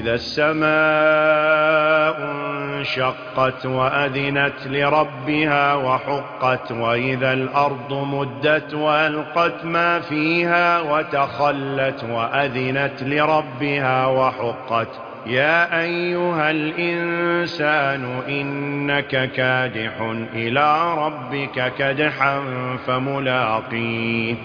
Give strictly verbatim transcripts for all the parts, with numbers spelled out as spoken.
إذا السماء انشقت وأذنت لربها وحقت وإذا الأرض مدت وألقت ما فيها وتخلت وأذنت لربها وحقت يا أيها الإنسان إنك كادح إلى ربك كدحا فملاقيه.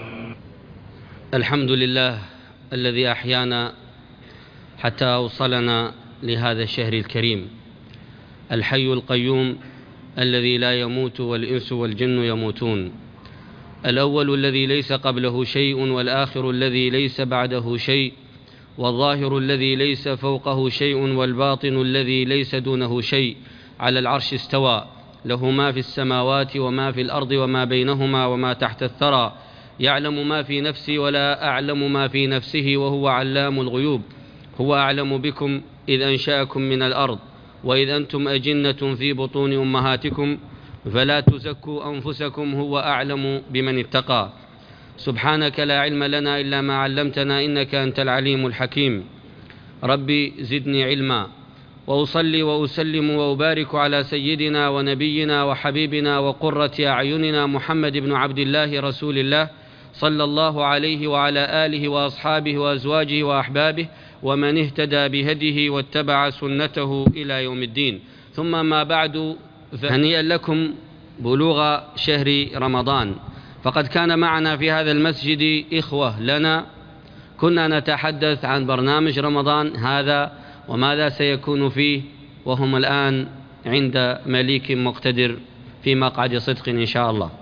الحمد لله الذي أحيانا حتى أوصلنا لهذا الشهر الكريم، الحي القيوم الذي لا يموت والإنس والجن يموتون، الأول الذي ليس قبله شيء والآخر الذي ليس بعده شيء، والظاهر الذي ليس فوقه شيء والباطن الذي ليس دونه شيء، على العرش استوى، له ما في السماوات وما في الأرض وما بينهما وما تحت الثرى، يعلم ما في نفسي ولا أعلم ما في نفسه وهو علام الغيوب. هو أعلم بكم إذ أنشأكم من الأرض وإذ أنتم أجنة في بطون أمهاتكم فلا تزكوا أنفسكم هو أعلم بمن اتقى. سبحانك لا علم لنا إلا ما علمتنا إنك أنت العليم الحكيم. ربي زدني علما، وأصلي وأسلم وأبارك على سيدنا ونبينا وحبيبنا وقرة أعيننا محمد بن عبد الله رسول الله صلى الله عليه وعلى آله وأصحابه وأزواجه وأحبابه ومن اهتدى بهديه واتبع سنته إلى يوم الدين. ثم ما بعد، فهنيئا لكم بلوغ شهر رمضان. فقد كان معنا في هذا المسجد إخوة لنا كنا نتحدث عن برنامج رمضان هذا وماذا سيكون فيه، وهم الآن عند مليك مقتدر في مقعد صدق إن شاء الله.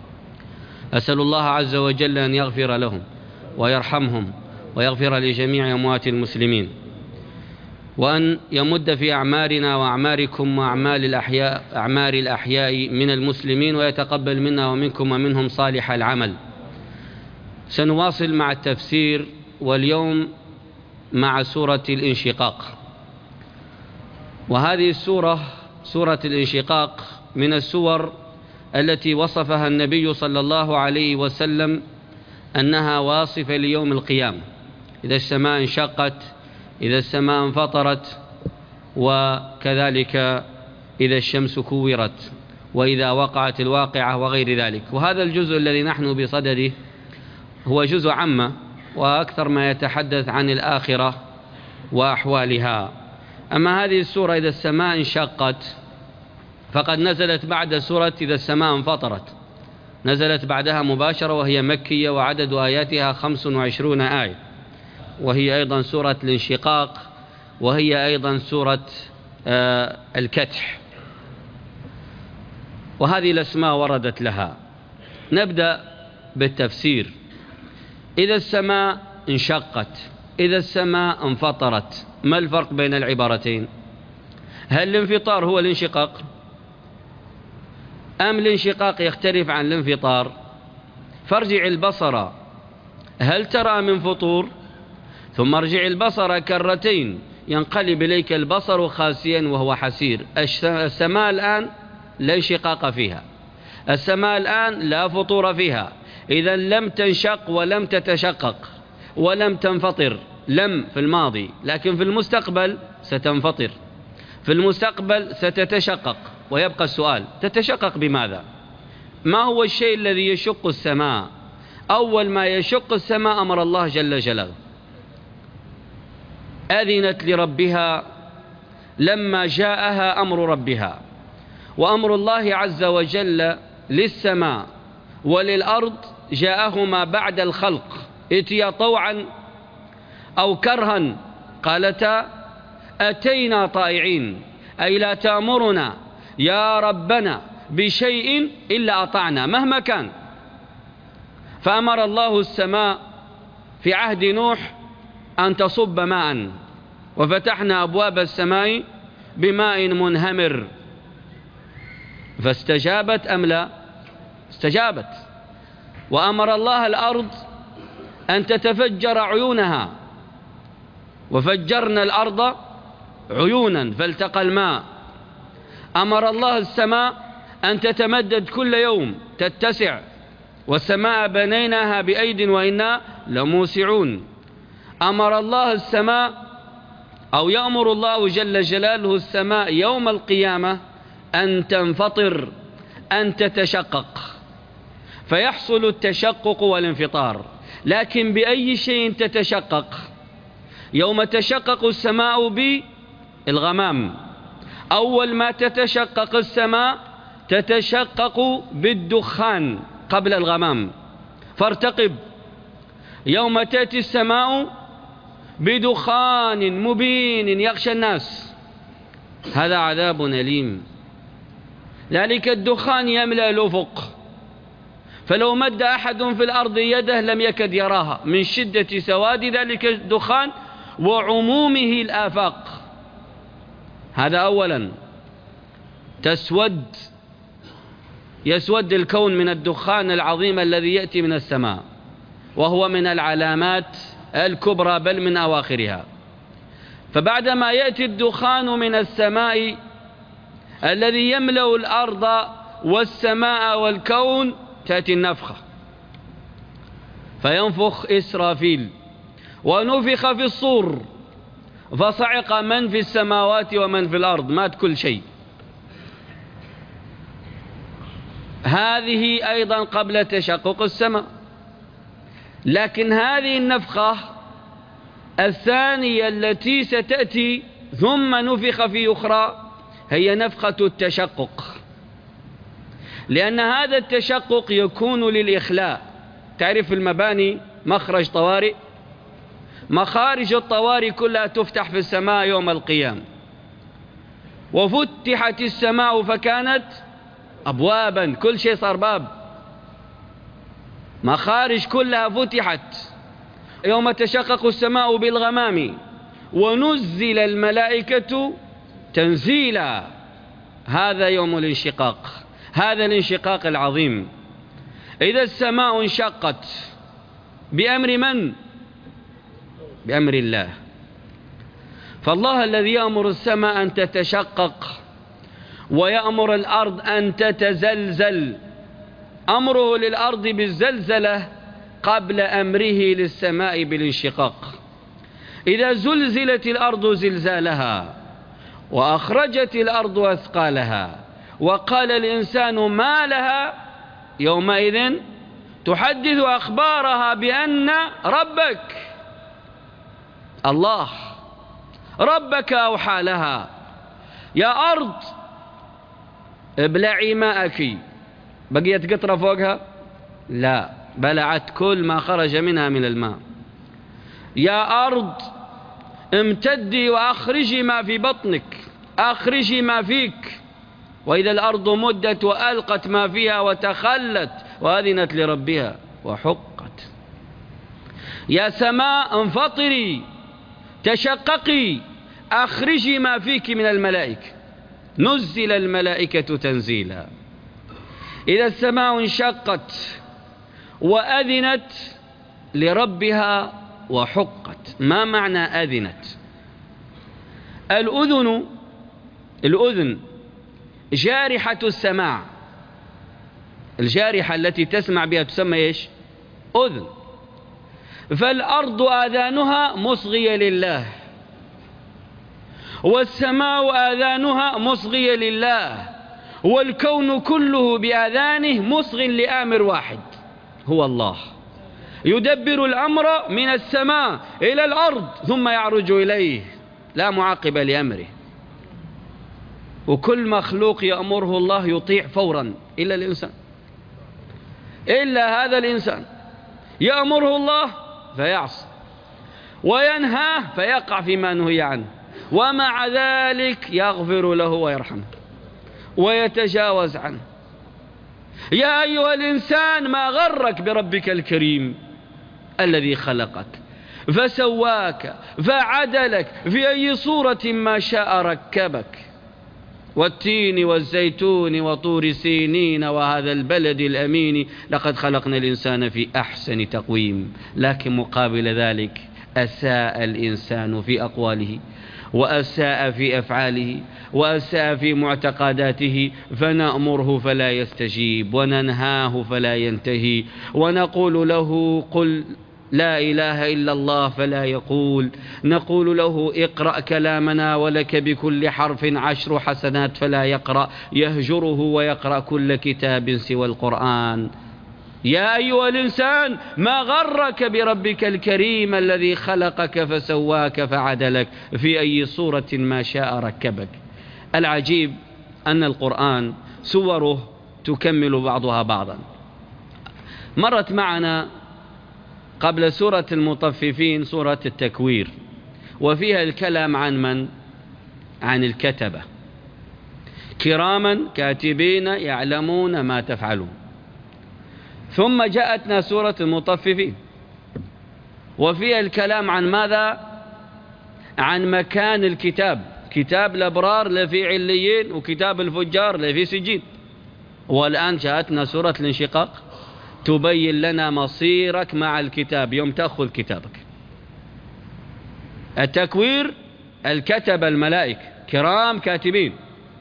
أسأل الله عز وجل أن يغفر لهم ويرحمهم ويغفر لجميع أموات المسلمين، وأن يمد في أعمارنا وأعماركم وأعمال الأحياء أعمار الأحياء من المسلمين، ويتقبل منا ومنكم ومنهم صالح العمل. سنواصل مع التفسير، واليوم مع سورة الانشقاق. وهذه السورة سورة الانشقاق من السور التي وصفها النبي صلى الله عليه وسلم أنها واصفة ليوم القيامة. إذا السماء انشقت، إذا السماء انفطرت، وكذلك إذا الشمس كورت، وإذا وقعت الواقعة وغير ذلك. وهذا الجزء الذي نحن بصدده هو جزء عامة، وأكثر ما يتحدث عن الآخرة وأحوالها. أما هذه السورة إذا السماء انشقت فقد نزلت بعد سورة إذا السماء انفطرت، نزلت بعدها مباشرة، وهي مكية وعدد آياتها خمس وعشرون آية، وهي أيضا سورة الانشقاق، وهي أيضا سورة آه الكتح، وهذه الأسماء وردت لها. نبدأ بالتفسير. إذا السماء انشقت، إذا السماء انفطرت، ما الفرق بين العبارتين؟ هل الانفطار هو الانشقاق أم الانشقاق يختلف عن الانفطار؟ فارجع البصر هل ترى من فطور، ثم ارجع البصر كرتين ينقلب إليك البصر خاسئا وهو حسير. السماء الآن لا انشقاق فيها، السماء الآن لا فطور فيها، إذا لم تنشق ولم تتشقق ولم تنفطر. لم في الماضي، لكن في المستقبل ستنفطر، في المستقبل ستتشقق. ويبقى السؤال، تتشقق بماذا؟ ما هو الشيء الذي يشق السماء؟ أول ما يشق السماء أمر الله جل جلاله، أذنت لربها لما جاءها أمر ربها. وأمر الله عز وجل للسماء وللأرض جاءهما بعد الخلق، ائتيا طوعا أو كرها، قالتا أتينا طائعين، أي لا تأمرنا يا ربنا بشيء إلا أطعنا مهما كان. فأمر الله السماء في عهد نوح أن تصب ماء، وفتحنا أبواب السماء بماء منهمر، فاستجابت أم لا؟ استجابت. وأمر الله الأرض أن تتفجر عيونها، وفجرنا الأرض عيونا فالتقى الماء. أمر الله السماء أن تتمدد كل يوم تتسع، والسماء بنيناها بأيد وإنا لموسعون. أمر الله السماء أو يأمر الله جل جلاله السماء يوم القيامة أن تنفطر، أن تتشقق، فيحصل التشقق والانفطار. لكن بأي شيء تتشقق؟ يوم تشقق السماء بالغمام. أول ما تتشقق السماء تتشقق بالدخان قبل الغمام، فارتقب يوم تأتي السماء بدخان مبين يغشى الناس، هذا عذاب أليم. ذلك الدخان يملأ الأفق، فلو مد أحد في الأرض يده لم يكد يراها من شدة سواد ذلك الدخان وعمومه الآفاق. هذا أولا. تسود يسود الكون من الدخان العظيم الذي يأتي من السماء، وهو من العلامات الكبرى بل من أواخرها. فبعدما يأتي الدخان من السماء الذي يملأ الأرض والسماء والكون، تأتي النفخة، فينفخ إسرافيل، ونفخ في الصور، فصعق من في السماوات ومن في الأرض، مات كل شيء. هذه أيضا قبل تشقق السماء. لكن هذه النفخة الثانية التي ستأتي ثم نفخ في أخرى هي نفخة التشقق، لأن هذا التشقق يكون للإخلاء. تعرف المباني مخرج طوارئ، مخارج الطوارئ كلها تفتح في السماء يوم القيامة، وفتحت السماء فكانت أبوابا، كل شيء صار باب، مخارج كلها فتحت. يوم تشقق السماء بالغمام ونزل الملائكة تنزيلا، هذا يوم الانشقاق، هذا الانشقاق العظيم. إذا السماء انشقت بأمر من؟ بأمر الله. فالله الذي يأمر السماء أن تتشقق ويأمر الأرض أن تتزلزل، أمره للأرض بالزلزلة قبل أمره للسماء بالانشقاق. إذا زلزلت الأرض زلزالها وأخرجت الأرض أثقالها وقال الإنسان ما لها يومئذ تحدث أخبارها بأن ربك الله ربك أوحى لها يا أرض ابلعي ماءك. بقيت قطرة فوقها؟ لا، بلعت كل ما خرج منها من الماء. يا أرض امتدي وأخرجي ما في بطنك، أخرجي ما فيك. وإذا الأرض مدت وألقت ما فيها وتخلت وأذنت لربها وحقت. يا سماء انفطري تشققي أخرجي ما فيك من الملائكة. نزل الملائكة تنزيلا. إذا السماء انشقت وأذنت لربها وحقت. ما معنى أذنت؟ الأذن الأذن جارحة السماع، الجارحة التي تسمع بها تسمى إيش؟ أذن. فالأرض آذانها مصغية لله، والسماء آذانها مصغية لله، والكون كله بآذانه مصغ لآمر واحد هو الله، يدبر الأمر من السماء إلى الأرض ثم يعرج إليه، لا معقب لأمره. وكل مخلوق يأمره الله يطيع فورا إلا الإنسان، إلا هذا الإنسان يأمره الله فيعصي وينهاه فيقع فيما نهي عنه، ومع ذلك يغفر له ويرحمه ويتجاوز عنه. يا أيها الإنسان ما غرك بربك الكريم الذي خلقك فسواك فعدلك في أي صورة ما شاء ركبك. والتين والزيتون وطور سينين وهذا البلد الأمين لقد خلقنا الإنسان في أحسن تقويم. لكن مقابل ذلك أساء الإنسان في أقواله وأساء في أفعاله وأساء في معتقداته، فنأمره فلا يستجيب وننهاه فلا ينتهي ونقول له قل لا إله إلا الله فلا يقول. نقول له اقرأ كلامنا ولك بكل حرف عشر حسنات فلا يقرأ، يهجره ويقرأ كل كتاب سوى القرآن. يا أيها الإنسان ما غرك بربك الكريم الذي خلقك فسواك فعدلك في أي صورة ما شاء ركبك. العجيب أن القرآن سوره تكمل بعضها بعضا. مرت معنا قبل سورة المطففين سورة التكوير، وفيها الكلام عن من؟ عن الكتبة كراما كاتبين يعلمون ما تفعلون. ثم جاءتنا سورة المطففين وفيها الكلام عن ماذا؟ عن مكان الكتاب، كتاب الأبرار لفي عليين وكتاب الفجار لفي سجين. والآن جاءتنا سورة الانشقاق تبين لنا مصيرك مع الكتاب يوم تأخذ كتابك. التكوير الكتب الملائكة كرام كاتبين،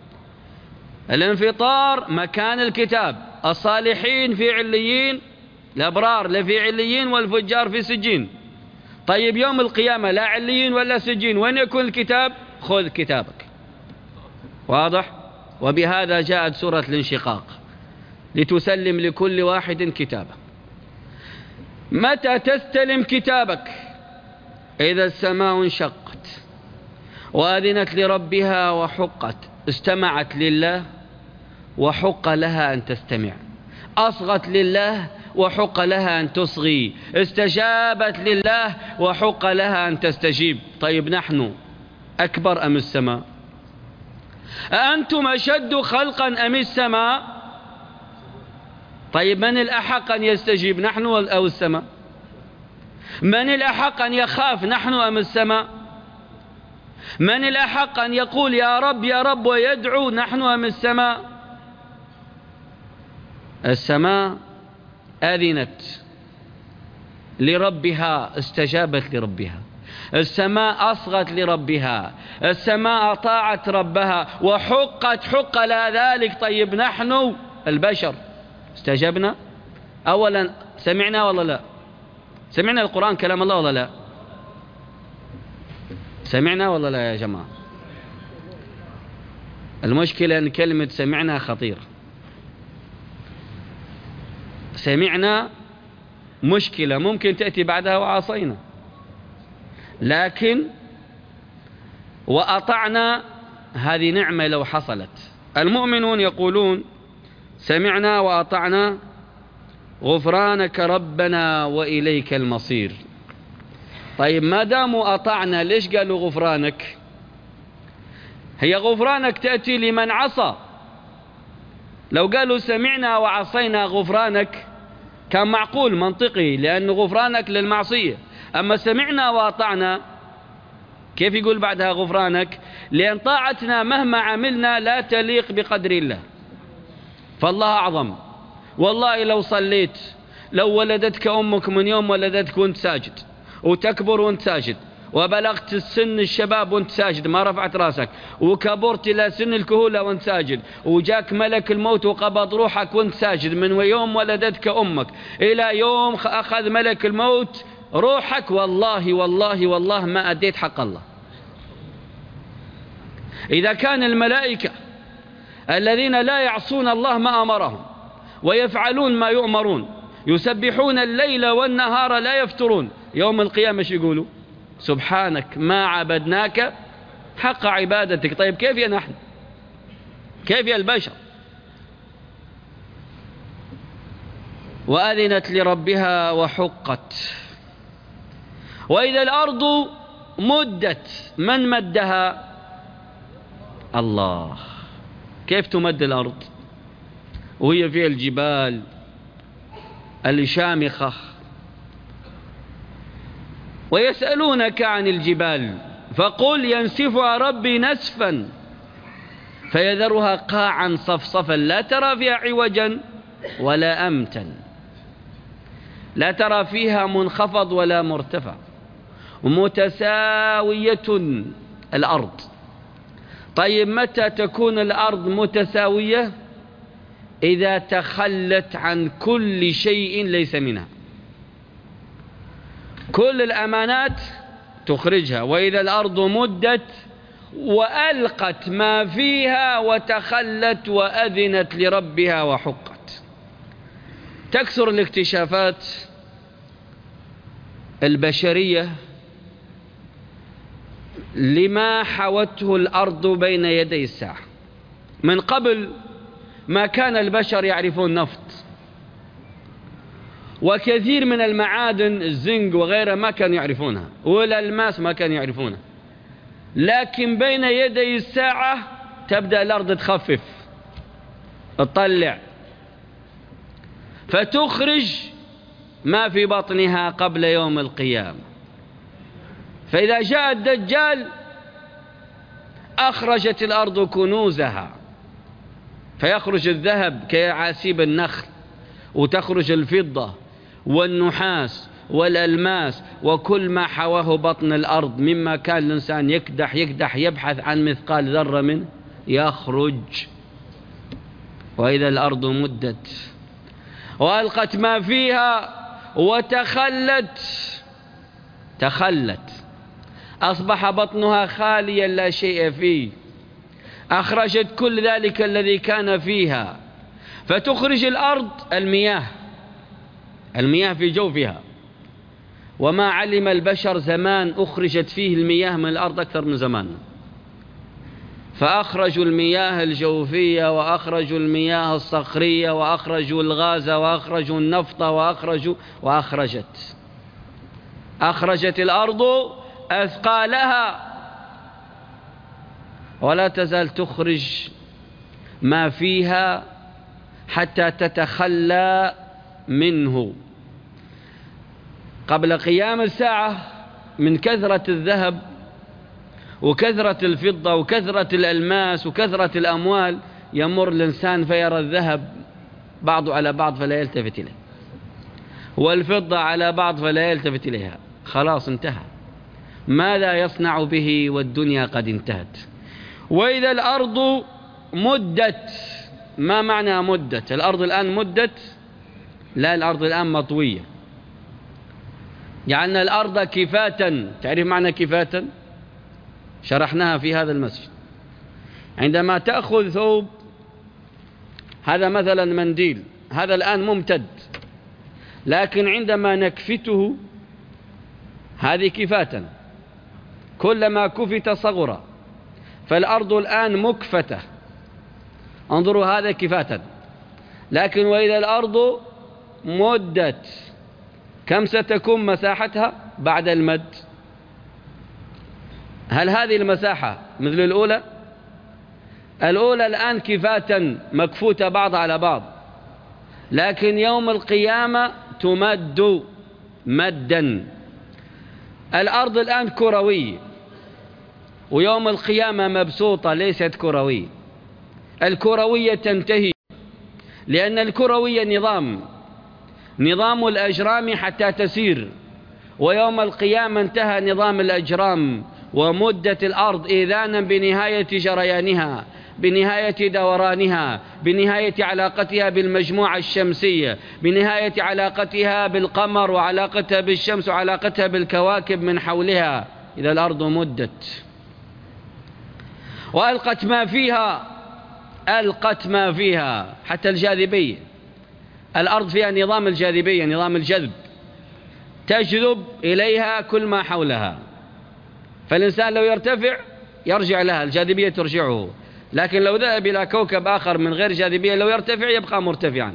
الانفطار مكان الكتاب، الصالحين في عليين، الأبرار لفي عليين والفجار في سجين. طيب يوم القيامة لا عليين ولا سجين، وين يكون الكتاب؟ خذ كتابك. واضح؟ وبهذا جاءت سورة الانشقاق لتسلم لكل واحد كتابه. متى تستلم كتابك؟ إذا السماء انشقت وأذنت لربها وحقت، استمعت لله وحق لها أن تستمع، أصغت لله وحق لها أن تصغي، استجابت لله وحق لها أن تستجيب. طيب نحن أكبر أم السماء؟ أأنتم أشد خلقا أم السماء؟ طيب من الأحق أن يستجيب، نحن أو السماء؟ من الأحق أن يخاف، نحن أم السماء؟ من الأحق أن يقول يا رب يا رب ويدعو، نحن أم السماء؟ السماء أذنت لربها، استجابت لربها. السماء أصغت لربها، السماء أطاعت ربها وحقت حق لها ذلك. طيب نحن البشر استجبنا؟ أولا سمعنا ولا لا؟ سمعنا القرآن كلام الله ولا لا؟ سمعنا ولا لا يا جماعة؟ المشكلة أن كلمة سمعنا خطيرة. سمعنا مشكلة ممكن تأتي بعدها وعصينا، لكن وأطعنا هذه نعمة لو حصلت. المؤمنون يقولون سمعنا وأطعنا غفرانك ربنا وإليك المصير. طيب ما داموا أطعنا ليش قالوا غفرانك؟ هي غفرانك تأتي لمن عصى. لو قالوا سمعنا وعصينا غفرانك كان معقول منطقي، لأن غفرانك للمعصية. أما سمعنا وأطعنا كيف يقول بعدها غفرانك؟ لأن طاعتنا مهما عملنا لا تليق بقدر الله، فالله أعظم. والله لو صليت، لو ولدتك أمك من يوم ولدتك وانت ساجد، وتكبر وانت ساجد، وبلغت السن الشباب وانت ساجد ما رفعت راسك، وكبرت إلى سن الكهولة وانت ساجد، وجاك ملك الموت وقبض روحك وانت ساجد، من يوم ولدتك أمك إلى يوم أخذ ملك الموت روحك، والله والله والله ما أديت حق الله. إذا كان الملائكة الذين لا يعصون الله ما أمرهم ويفعلون ما يؤمرون، يسبحون الليل والنهار لا يفترون، يوم القيامة شو يقولوا؟ سبحانك ما عبدناك حق عبادتك. طيب كيف يا نحن؟ كيف يا البشر؟ وأذنت لربها وحقت. وإذا الأرض مدت، من مدها؟ الله. كيف تمد الأرض وهي فيها الجبال الشامخة؟ ويسألونك عن الجبال فقل ينسفها ربي نسفا فيذرها قاعا صفصفا لا ترى فيها عوجا ولا أمتا، لا ترى فيها منخفض ولا مرتفع، متساوية الأرض. طيب متى تكون الأرض متساوية؟ إذا تخلت عن كل شيء ليس منها. كل الأمانات تخرجها. وإذا الأرض مدت وألقت ما فيها وتخلت وأذنت لربها وحقت. تكثر الاكتشافات البشرية لما حوته الأرض بين يدي الساعة. من قبل ما كان البشر يعرفون نفط، وكثير من المعادن الزنك وغيرها ما كانوا يعرفونها، والألماس ما كانوا يعرفونها. لكن بين يدي الساعة تبدأ الأرض تخفف، تطلع، فتخرج ما في بطنها قبل يوم القيامة. فإذا جاء الدجال أخرجت الأرض كنوزها، فيخرج الذهب كعاسيب النخل، وتخرج الفضة والنحاس والألماس وكل ما حواه بطن الأرض مما كان الإنسان يكدح يكدح يبحث عن مثقال ذرة منه يخرج. وإذا الأرض مدت وألقت ما فيها وتخلت، تخلت، أصبح بطنها خاليا لا شيء فيه، أخرجت كل ذلك الذي كان فيها. فتخرج الأرض المياه، المياه في جوفها، وما علم البشر زمان أخرجت فيه المياه من الأرض أكثر من زمان. فأخرجوا المياه الجوفية، وأخرجوا المياه الصخرية، وأخرجوا الغاز، وأخرجوا النفط، وأخرجوا وأخرجت أخرجت الأرض أثقالها، ولا تزال تخرج ما فيها حتى تتخلى منه. قبل قيام الساعة من كثرة الذهب وكثرة الفضة وكثرة الألماس وكثرة الأموال يمر الإنسان فيرى الذهب بعض على بعض فلا يلتفت إليه، والفضة على بعض فلا يلتفت إليها. خلاص انتهى، ماذا يصنع به والدنيا قد انتهت. وإذا الأرض مدت، ما معنى مدت؟ الأرض الآن مدت؟ لا، الأرض الآن مطوية. جعلنا الأرض كفاتا. تعرف معنى كفاتا؟ شرحناها في هذا المسجد. عندما تأخذ ثوب، هذا مثلا منديل، هذا الآن ممتد، لكن عندما نكفته هذه كفاتا، كلما كفت صغر. فالأرض الآن مكفتة، انظروا هذا كفاتا. لكن وإذا الأرض مدت، كم ستكون مساحتها بعد المد؟ هل هذه المساحة مثل الأولى؟ الأولى الآن كفاتا مكفوتة بعض على بعض، لكن يوم القيامة تمد مدا. الأرض الآن كروية، ويوم القيامة مبسوطة ليست كروية. الكروية تنتهي، لأن الكروية نظام نظام الأجرام حتى تسير، ويوم القيامة انتهى نظام الأجرام، ومدت الأرض إذانا بنهاية جريانها، بنهاية دورانها، بنهاية علاقتها بالمجموعة الشمسية، بنهاية علاقتها بالقمر وعلاقتها بالشمس وعلاقتها بالكواكب من حولها. إذا الأرض مدت وألقت ما فيها، ألقت ما فيها حتى الجاذبية. الأرض فيها نظام الجاذبية، نظام الجذب، تجذب إليها كل ما حولها. فالإنسان لو يرتفع يرجع لها، الجاذبية ترجعه. لكن لو ذهب إلى كوكب آخر من غير جاذبية لو يرتفع يبقى مرتفعا.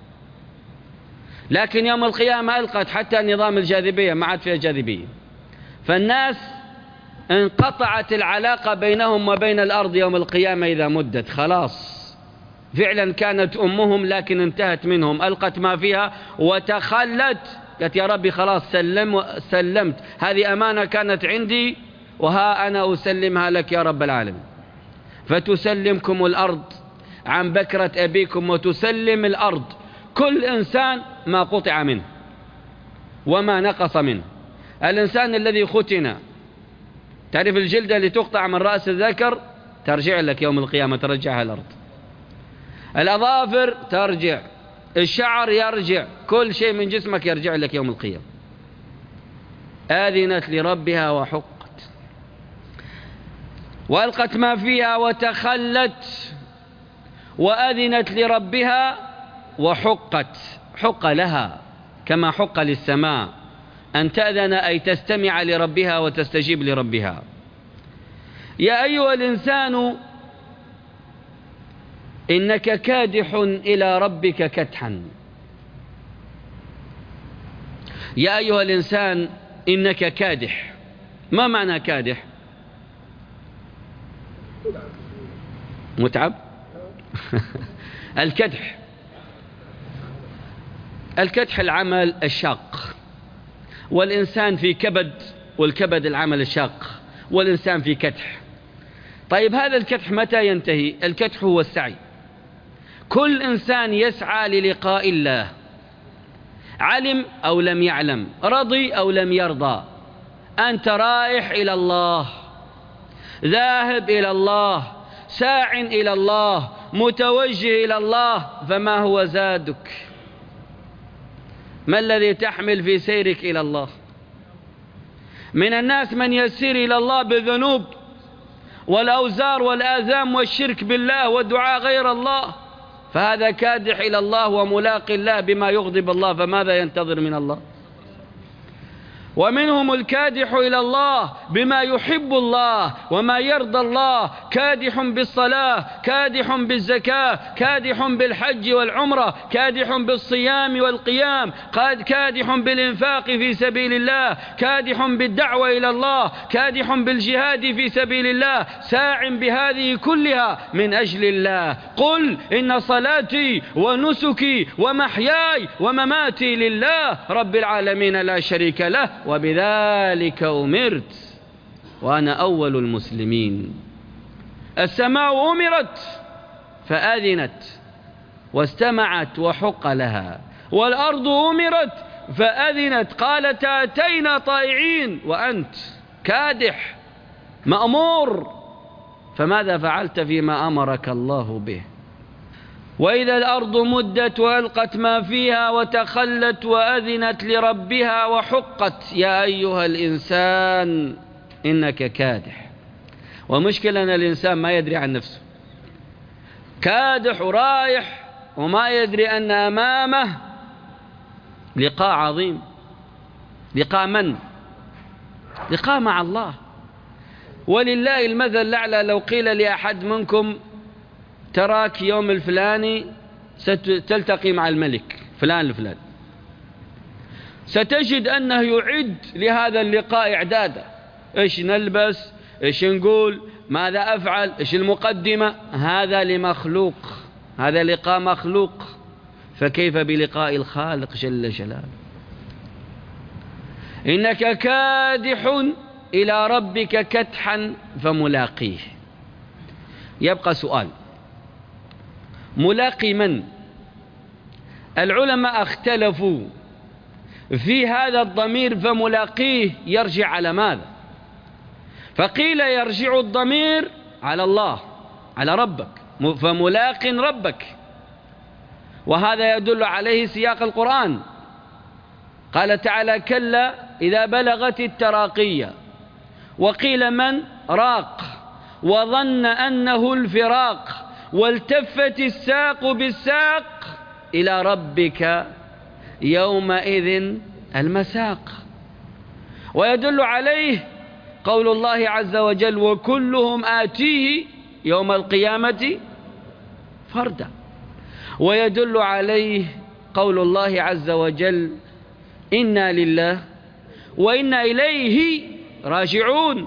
لكن يوم القيامة ألقت حتى نظام الجاذبية، ما عاد فيها جاذبية. فالناس انقطعت العلاقة بينهم وبين الأرض يوم القيامة إذا مدت. خلاص فعلا كانت أمهم لكن انتهت منهم. ألقت ما فيها وتخلت، قالت يا ربي خلاص سلم سلمت، هذه أمانة كانت عندي وها أنا أسلمها لك يا رب العالمين. فتسلمكم الأرض عن بكرة أبيكم، وتسلم الأرض كل إنسان ما قطع منه وما نقص منه. الإنسان الذي ختن، تعرف الجلدة اللي تقطع من رأس الذكر ترجع لك يوم القيامة، ترجعها الأرض. الأظافر ترجع، الشعر يرجع، كل شيء من جسمك يرجع لك يوم القيامة. آذنت لربها وحقت وألقت ما فيها وتخلت وأذنت لربها وحقت. حق لها كما حق للسماء أن تأذن أي تستمع لربها وتستجيب لربها. يا أيها الإنسان إنك كادح إلى ربك كدحا. يا أيها الإنسان إنك كادح. ما معنى كادح؟ متعب. الكدح الكدح العمل الشاق، والإنسان في كبد، والكبد العمل الشاق، والإنسان في كدح. طيب هذا الكدح متى ينتهي؟ الكدح هو السعي. كل إنسان يسعى للقاء الله، علم أو لم يعلم، رضي أو لم يرضى. أنت رايح إلى الله، ذاهب إلى الله، ساع إلى الله، متوجه إلى الله. فما هو زادك؟ ما الذي تحمل في سيرك إلى الله؟ من الناس من يسير إلى الله بالذنوب والأوزار والآثام والشرك بالله والدعاء غير الله، فهذا كادح إلى الله وملاق الله بما يغضب الله، فماذا ينتظر من الله؟ ومنهم الكادح إلى الله بما يحب الله وما يرضى الله، كادح بالصلاة، كادح بالزكاة، كادح بالحج والعمرة، كادح بالصيام والقيام، كادح بالإنفاق في سبيل الله، كادح بالدعوة إلى الله، كادح بالجهاد في سبيل الله، ساع بهذه كلها من أجل الله. قل إن صلاتي ونسكي ومحياي ومماتي لله رب العالمين لا شريك له وبذلك أمرت وأنا أول المسلمين. السماء أمرت فآذنت واستمعت وحق لها، والأرض أمرت فأذنت قالت أتينا طائعين، وأنت كادح مأمور، فماذا فعلت فيما أمرك الله به؟ وإذا الأرض مدت وألقت ما فيها وتخلت وأذنت لربها وحقت. يا أيها الإنسان إنك كادح. ومشكلة أن الإنسان ما يدري عن نفسه، كادح ورايح وما يدري أن أمامه لقاء عظيم. لقاء من؟ لقاء مع الله. ولله المثل الأعلى. لو قيل لأحد منكم تراك يوم الفلاني ستلتقي مع الملك فلان الفلان، ستجد أنه يعد لهذا اللقاء إعدادا. إيش نلبس، إيش نقول، ماذا أفعل، إيش المقدمة. هذا لمخلوق، هذا لقاء مخلوق، فكيف بلقاء الخالق جل جلاله؟ إنك كادح إلى ربك كدحا فملاقيه. يبقى سؤال، ملاقي من؟ العلماء اختلفوا في هذا الضمير فملاقيه يرجع على ماذا؟ فقيل يرجع الضمير على الله، على ربك، فملاق ربك، وهذا يدل عليه سياق القرآن. قال تعالى كلا إذا بلغت التراقية. وقيل من؟ راق وظن أنه الفراق، والتفت الساق بالساق إلى ربك يومئذ المساق. ويدل عليه قول الله عز وجل وكلهم آتيه يوم القيامة فردا. ويدل عليه قول الله عز وجل إنا لله وإنا إليه راجعون.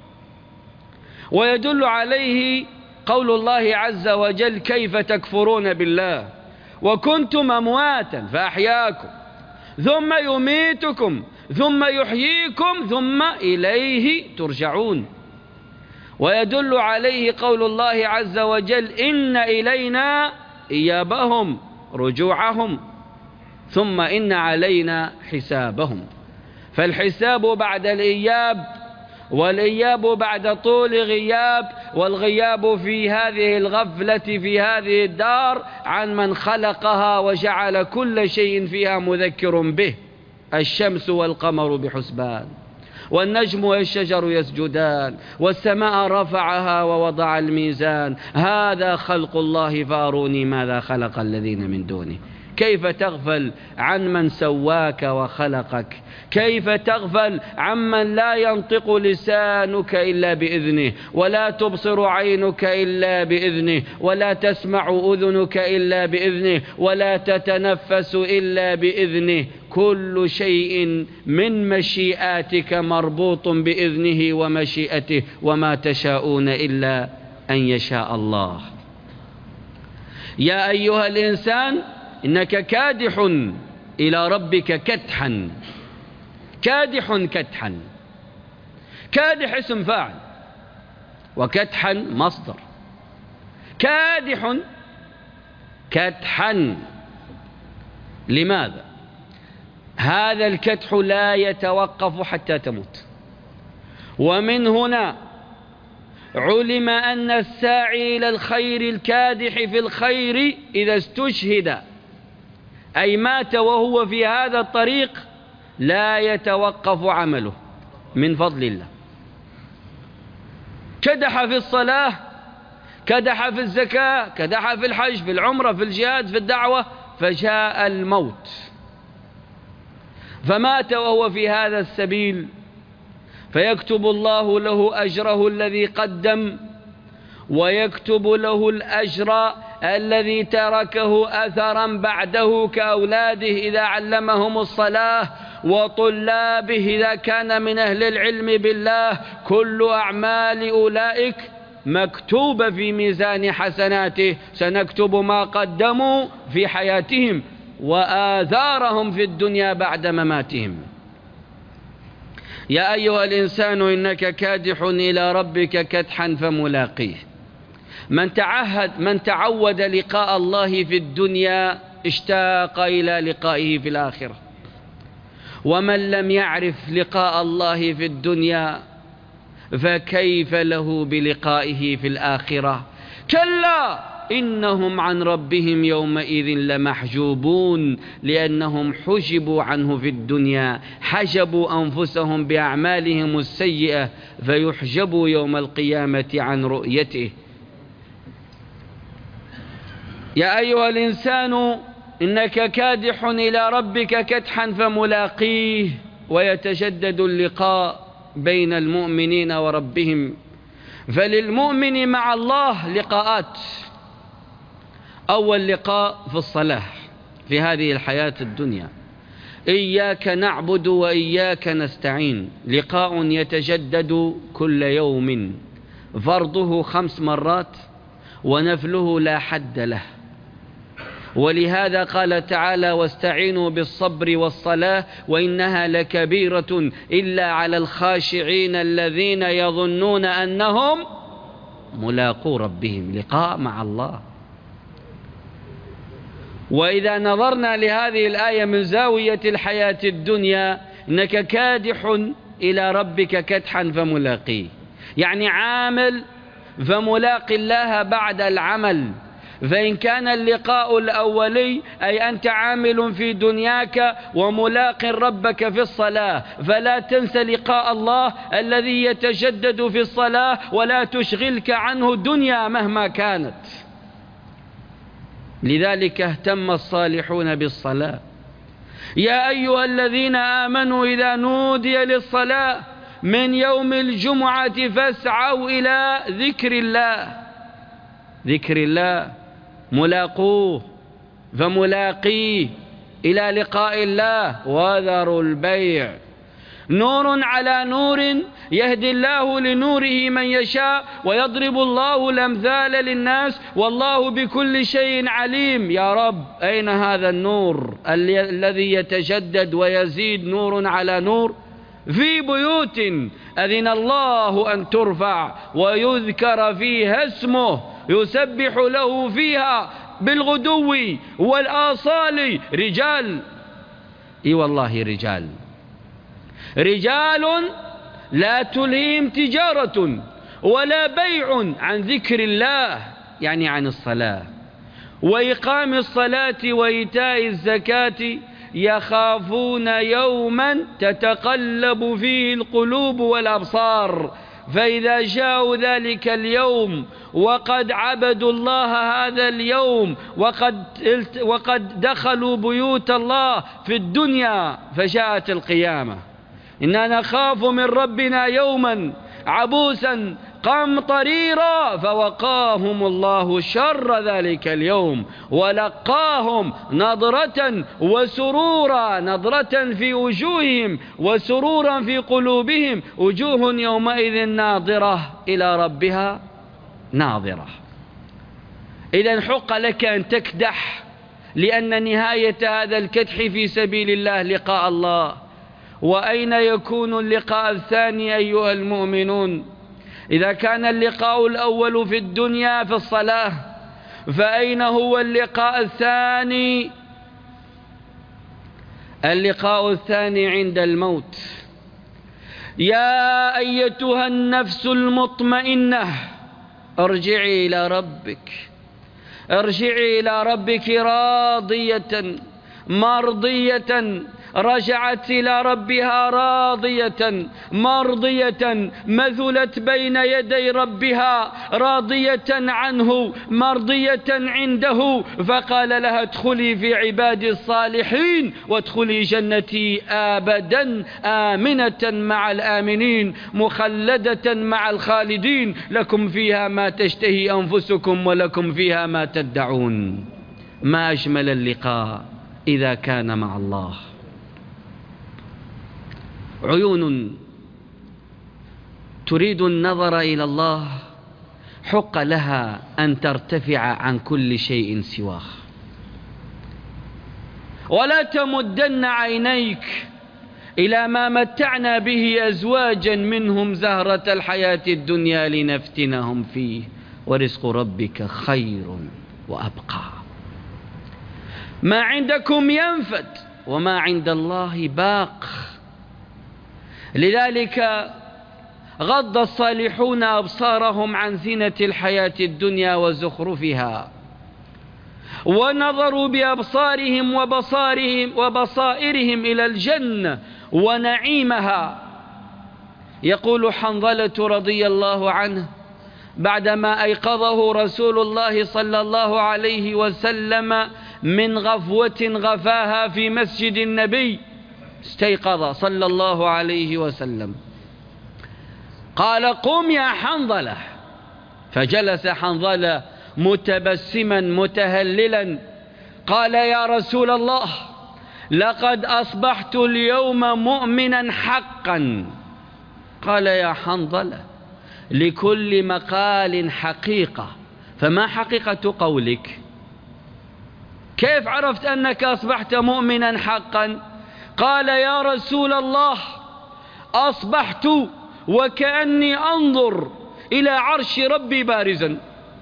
ويدل عليه قول الله عز وجل كيف تكفرون بالله وكنتم أمواتا فأحياكم ثم يميتكم ثم يحييكم ثم إليه ترجعون. ويدل عليه قول الله عز وجل إن إلينا إيابهم رجوعهم ثم إن علينا حسابهم. فالحساب بعد الإياب، والإياب بعد طول غياب، والغياب في هذه الغفلة في هذه الدار عن من خلقها وجعل كل شيء فيها مذكر به، الشمس والقمر بحسبان. والنجم والشجر يسجدان والسماء رفعها ووضع الميزان هذا خلق الله فأروني ماذا خلق الذين من دونه. كيف تغفل عن من سواك وخلقك؟ كيف تغفل عمن لا ينطق لسانك إلا بإذنه، ولا تبصر عينك إلا بإذنه، ولا تسمع أذنك إلا بإذنه، ولا تتنفس إلا بإذنه؟ كل شيء من مشيئاتك مربوط بإذنه ومشيئته، وما تشاءون إلا أن يشاء الله. يا أيها الإنسان إنك كادح إلى ربك كدحا. كادح كدحا، كادح اسم فاعل وكدحا مصدر. كادح كدحا، لماذا؟ هذا الكدح لا يتوقف حتى تموت. ومن هنا علم أن الساعي إلى الخير الكادح في الخير إذا استشهد أي مات وهو في هذا الطريق لا يتوقف عمله من فضل الله. كدح في الصلاة، كدح في الزكاة، كدح في الحج، في العمرة، في الجهاد، في الدعوة، فجاء الموت فمات وهو في هذا السبيل، فيكتب الله له أجره الذي قدم، ويكتب له الأجر الذي تركه أثرا بعده كأولاده إذا علمهم الصلاة، وطلابه إذا كان من أهل العلم بالله. كل أعمال أولئك مكتوبة في ميزان حسناته. سنكتب ما قدموا في حياتهم وآثارهم في الدنيا بعد مماتهم. يا أيها الإنسان إنك كادح إلى ربك كدحا فملاقيه. من تعهد من تعود لقاء الله في الدنيا اشتاق إلى لقائه في الآخرة، ومن لم يعرف لقاء الله في الدنيا فكيف له بلقائه في الآخرة؟ كلا إنهم عن ربهم يومئذ لمحجوبون، لأنهم حجبوا عنه في الدنيا، حجبوا أنفسهم بأعمالهم السيئة فيحجبوا يوم القيامة عن رؤيته. يا أيها الإنسان إنك كادح إلى ربك كدحا فملاقيه. ويتجدد اللقاء بين المؤمنين وربهم. فللمؤمن مع الله لقاءات. أول لقاء في الصلاة في هذه الحياة الدنيا، إياك نعبد وإياك نستعين، لقاء يتجدد كل يوم، فرضه خمس مرات ونفله لا حد له. ولهذا قال تعالى: واستعينوا بالصبر والصلاة وإنها لكبيرة إلا على الخاشعين الذين يظنون أنهم ملاقو ربهم. لقاء مع الله. وإذا نظرنا لهذه الآية من زاوية الحياة الدنيا، إنك كادح إلى ربك كدحا فملاقيه، يعني عامل فملاقي الله بعد العمل. فإن كان اللقاء الأولي أي أنت عامل في دنياك وملاق ربك في الصلاة، فلا تنس لقاء الله الذي يتجدد في الصلاة، ولا تشغلك عنه الدنيا مهما كانت. لذلك اهتم الصالحون بالصلاة. يا أيها الذين آمنوا إذا نودي للصلاة من يوم الجمعة فاسعوا إلى ذكر الله. ذكر الله ملاقوه فملاقيه إلى لقاء الله. وذروا البيع. نور على نور يهدي الله لنوره من يشاء ويضرب الله الأمثال للناس والله بكل شيء عليم. يا رب، أين هذا النور الذي يتجدد ويزيد نور على نور؟ في بيوت أذن الله أن ترفع ويذكر فيها اسمه يسبح له فيها بالغدو والآصال رجال. اي والله رجال. رجال لا تلهيهم تجارة ولا بيع عن ذكر الله، يعني عن الصلاة وإقام الصلاة وإيتاء الزكاة يخافون يوما تتقلب فيه القلوب والأبصار، فإذا جاءوا ذلك اليوم وقد عبدوا الله هذا اليوم وقد, وقد دخلوا بيوت الله في الدنيا فجاءت القيامة، إننا نخاف من ربنا يوما عبوسا قمطريرا، فوقاهم الله شر ذلك اليوم ولقاهم نضرة وسرورا، نضرة في وجوههم وسرورا في قلوبهم، وجوه يومئذ ناظرة إلى ربها ناظرة. إذن حق لك أن تكدح، لأن نهاية هذا الكدح في سبيل الله لقاء الله. وأين يكون اللقاء الثاني أيها المؤمنون؟ إذا كان اللقاء الأول في الدنيا في الصلاة، فأين هو اللقاء الثاني؟ اللقاء الثاني عند الموت. يا أيتها النفس المطمئنة ارجعي إلى ربك، ارجعي إلى ربك راضية مرضية، رجعت إلى ربها راضية مرضية، مذلت بين يدي ربها راضية عنه مرضية عنده، فقال لها ادخلي في عبادي الصالحين وادخلي جنتي أبدا آمنة مع الآمنين مخلدة مع الخالدين، لكم فيها ما تشتهي أنفسكم ولكم فيها ما تدعون. ما أجمل اللقاء إذا كان مع الله. عيون تريد النظر إلى الله حق لها أن ترتفع عن كل شيء سواه، ولا تمدن عينيك إلى ما متعنا به أزواجا منهم زهرة الحياة الدنيا لنفتنهم فيه، ورزق ربك خير وأبقى. ما عندكم ينفد وما عند الله باق. لذلك غض الصالحون أبصارهم عن زينة الحياة الدنيا وزخرفها، ونظروا بأبصارهم وبصارهم وبصائرهم إلى الجنة ونعيمها. يقول حنظلة رضي الله عنه بعدما أيقظه رسول الله صلى الله عليه وسلم من غفوة غفاها في مسجد النبي، استيقظ صلى الله عليه وسلم، قال قم يا حنظلة، فجلس حنظلة متبسما متهللا، قال يا رسول الله لقد أصبحت اليوم مؤمنا حقا. قال يا حنظلة لكل مقال حقيقة، فما حقيقة قولك؟ كيف عرفت أنك أصبحت مؤمنا حقا؟ قال يا رسول الله أصبحت وكأني أنظر إلى عرش ربي بارزا،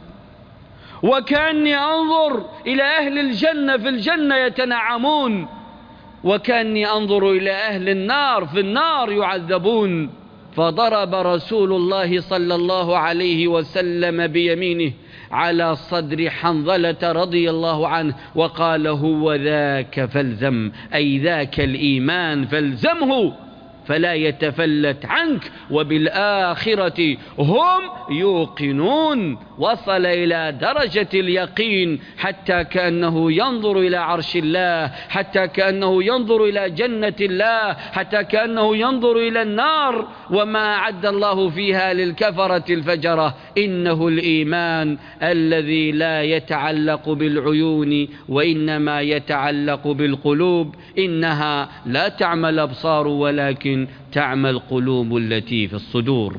وكأني أنظر إلى أهل الجنة في الجنة يتنعمون، وكأني أنظر إلى أهل النار في النار يعذبون. فضرب رسول الله صلى الله عليه وسلم بيمينه على صدر حنظلة رضي الله عنه وقال هو ذاك فالزم، أي ذاك الإيمان فالزمه فلا يتفلت عنك، وبالآخرة هم يوقنون. وصل إلى درجة اليقين حتى كأنه ينظر إلى عرش الله، حتى كأنه ينظر إلى جنة الله، حتى كأنه ينظر إلى النار وما أعد الله فيها للكفرة الفجرة. إنه الإيمان الذي لا يتعلق بالعيون وإنما يتعلق بالقلوب، إنها لا تعمى الأبصار ولكن تعمى القلوب التي في الصدور.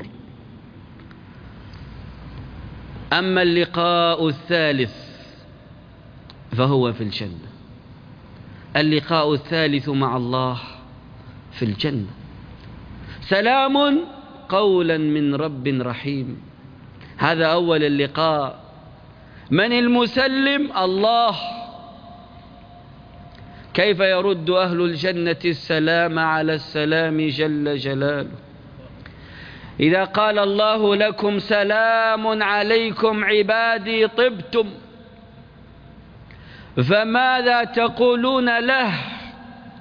أما اللقاء الثالث فهو في الجنة. اللقاء الثالث مع الله في الجنة، سلام قولا من رب رحيم. هذا أول اللقاء. من المسلم؟ الله. كيف يرد أهل الجنة السلام على السلام جل جلاله؟ إذا قال الله لكم سلام عليكم عبادي طبتم، فماذا تقولون له؟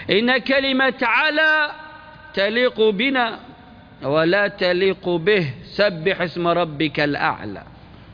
إن كلمة على تليق بنا ولا تليق به. سبح اسم ربك الأعلى.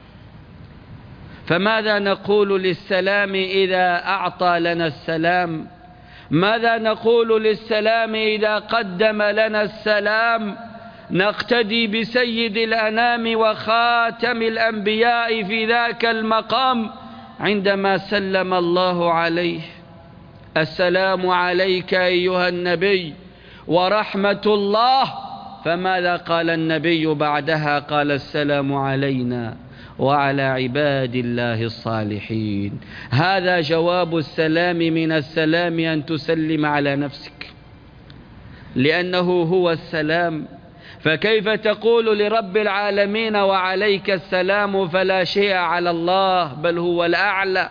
فماذا نقول للسلام إذا أعطى لنا السلام؟ ماذا نقول للسلام إذا قدم لنا السلام؟ نقتدي بسيد الأنام وخاتم الأنبياء في ذاك المقام عندما سلم الله عليه: السلام عليك أيها النبي ورحمة الله. فماذا قال النبي بعدها؟ قال: السلام علينا وعلى عباد الله الصالحين. هذا جواب السلام من السلام، أن تسلم على نفسك، لأنه هو السلام. فكيف تقول لرب العالمين وعليك السلام فلا شيء على الله، بل هو الأعلى؟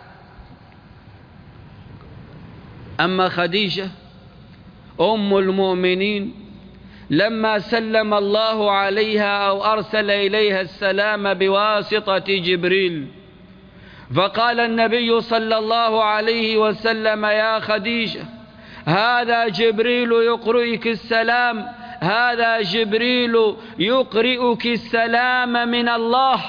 أما خديجة أم المؤمنين لما سلم الله عليها أو أرسل إليها السلام بواسطة جبريل، فقال النبي صلى الله عليه وسلم: يا خديجة، هذا جبريل يقرئك السلام، هذا جبريل يقرئك السلام من الله.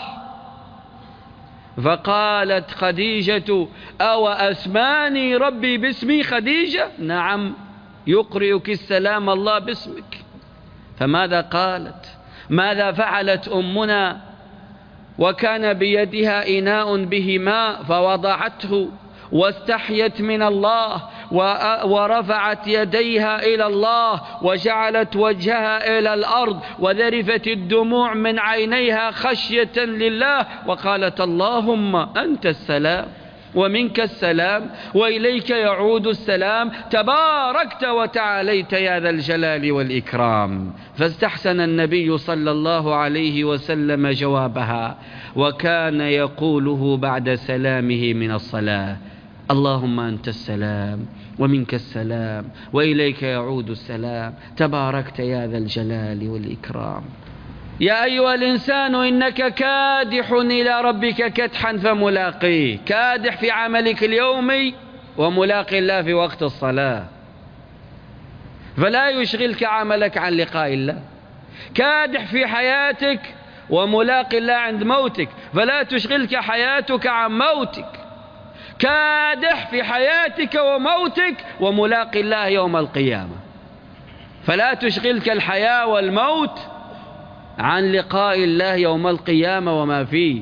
فقالت خديجة: أو أسماني ربي باسمي خديجة؟ نعم، يقرئك السلام الله باسمك. فماذا قالت؟ ماذا فعلت أمنا؟ وكان بيدها إناء به ماء فوضعته واستحيت من الله ورفعت يديها إلى الله وجعلت وجهها إلى الأرض وذرفت الدموع من عينيها خشية لله، وقالت: اللهم أنت السلام ومنك السلام وإليك يعود السلام، تباركت وتعاليت يا ذا الجلال والإكرام. فاستحسن النبي صلى الله عليه وسلم جوابها، وكان يقوله بعد سلامه من الصلاة: اللهم أنت السلام ومنك السلام وإليك يعود السلام، تباركت يا ذا الجلال والإكرام. يا أيها الإنسان إنك كادح إلى ربك كدحا فملاقيه. كادح في عملك اليومي وملاقي الله في وقت الصلاة، فلا يشغلك عملك عن لقاء الله. كادح في حياتك وملاقي الله عند موتك، فلا تشغلك حياتك عن موتك. كادح في حياتك وموتك وملاقي الله يوم القيامة، فلا تشغلك الحياة والموت عن لقاء الله يوم القيامة وما فيه.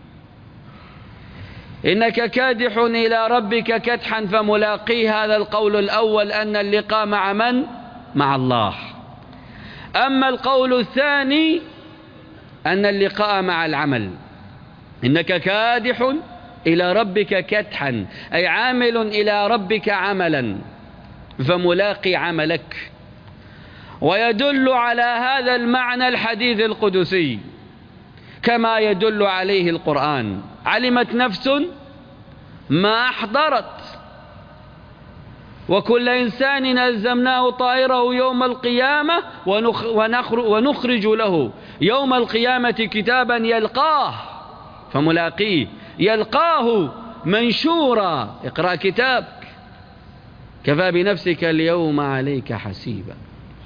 إنك كادح إلى ربك كدحا فملاقيه. هذا القول الأول، أن اللقاء مع من؟ مع الله. أما القول الثاني أن اللقاء مع العمل. إنك كادح إلى ربك كدحا، أي عامل إلى ربك عملا، فملاقي عملك. ويدل على هذا المعنى الحديث القدسي كما يدل عليه القرآن: علمت نفس ما أحضرت، وكل إنسان ألزمناه طائره يوم القيامة ونخرج له يوم القيامة كتابا يلقاه، فملاقيه يلقاه منشورا. اقرأ كتابك كفى بنفسك اليوم عليك حسيبا.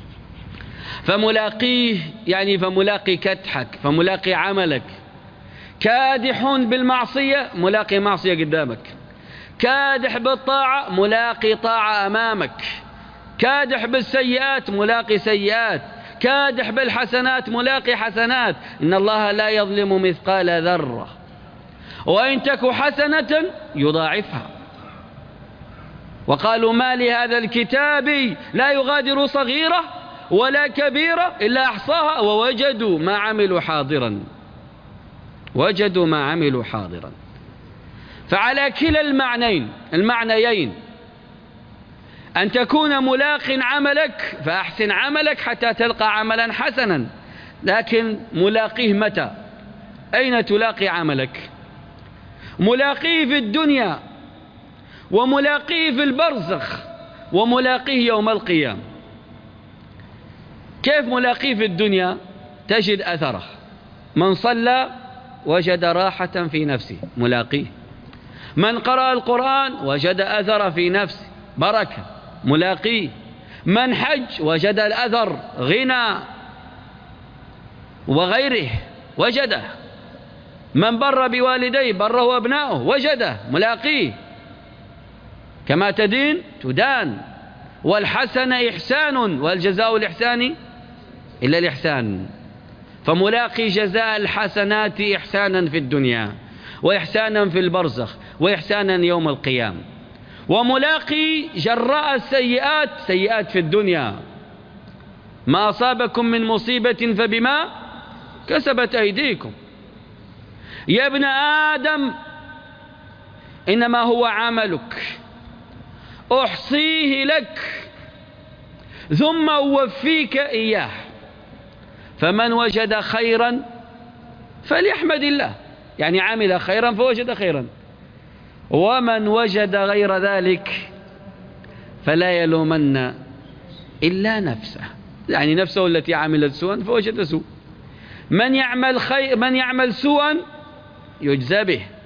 فملاقيه يعني فملاقي كدحك، فملاقي عملك. كادح بالمعصية، ملاقي معصية قدامك. كادح بالطاعة، ملاقي طاعة أمامك. كادح بالسيئات، ملاقي سيئات. كادح بالحسنات، ملاقي حسنات. إن الله لا يظلم مثقال ذرة، وإن تك حسنة يضاعفها. وقالوا: ما لهذا الكتاب لا يغادر صغيرة ولا كبيرة إلا أحصاها ووجدوا ما عملوا حاضرا. وجدوا ما عملوا حاضرا. فعلى كلا المعنيين المعنيين أن تكون ملاق عملك، فأحسن عملك حتى تلقى عملا حسنا. لكن ملاقيه متى؟ أين تلاقي عملك؟ ملاقيه في الدنيا، وملاقيه في البرزخ، وملاقيه يوم القيامة. كيف ملاقيه في الدنيا؟ تجد أثره. من صلى وجد راحة في نفسه، ملاقيه. من قرأ القرآن وجد أثر في نفسه، بركة. ملاقيه. من حج وجد الأثر، غنى وغيره وجده. من بر بوالديه بره أبنائه وجده، ملاقيه. كما تدين تدان، والحسن إحسان، والجزاء الإحسان إلا الإحسان. فملاقي جزاء الحسنات إحسانا في الدنيا، وإحسانا في البرزخ، وإحسانا يوم القيامة. وملاقي جراء السيئات، سيئات في الدنيا. ما أصابكم من مصيبة فبما كسبت أيديكم. يا ابن آدم إنما هو عملك أحصيه لك ثم أوفيك إياه، فمن وجد خيرا فليحمد الله، يعني عمل خيرا فوجد خيرا، ومن وجد غير ذلك فلا يلومن إلا نفسه، يعني نفسه التي عملت سوءا فوجد سوء. من يعمل خير من يعمل سوءا يجزى به،